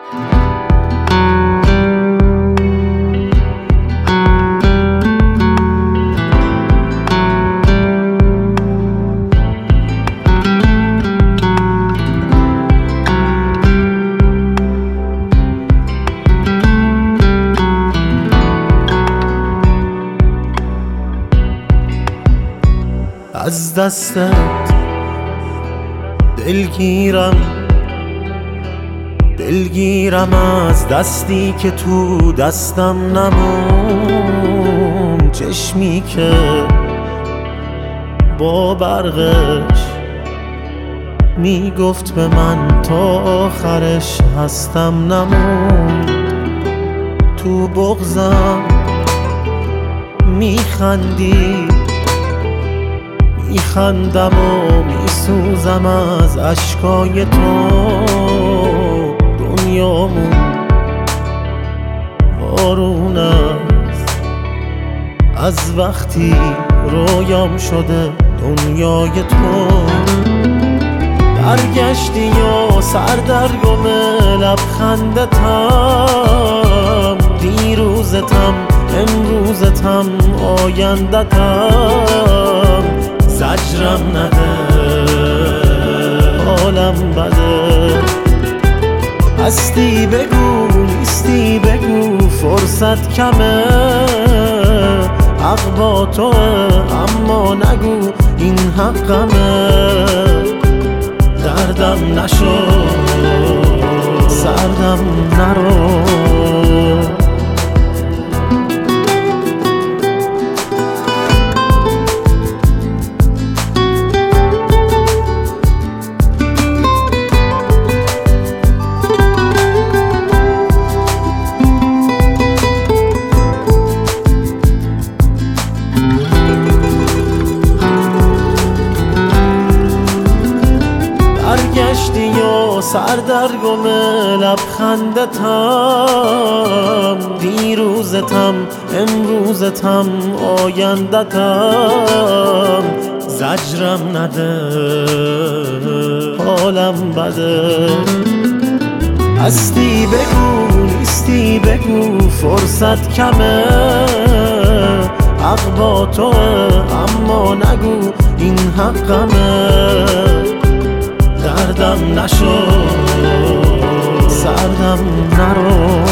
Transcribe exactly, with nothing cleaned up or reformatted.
از دستت دلگیرم دلگیرم از دستی که تو دستم نمون، چشمی که با برقش میگفت به من تا آخرش هستم نمون. تو بغضم میخندی میخندم و میسوزم از اشکای تو. دنیامون بارون است از وقتی رویام شده دنیای تو. برگشتی یا سردرگم لبخندتم، دیروزتم امروزتم آیندتم. زجرم نده حالم بده، هستی بگو نیستی بگو فرصت کمه. حق با توه اما نگو این حقمه. دردم نشو سردم نرو، برگشتی یا سردرگم لبخندتم، دیروزتم امروزتم آیندتم. زجرم نده حالم بده، هستی بگو نیستی بگو فرصت کمه. حق با توه اما نگو این حقمه. دردم نشو سردم نرو.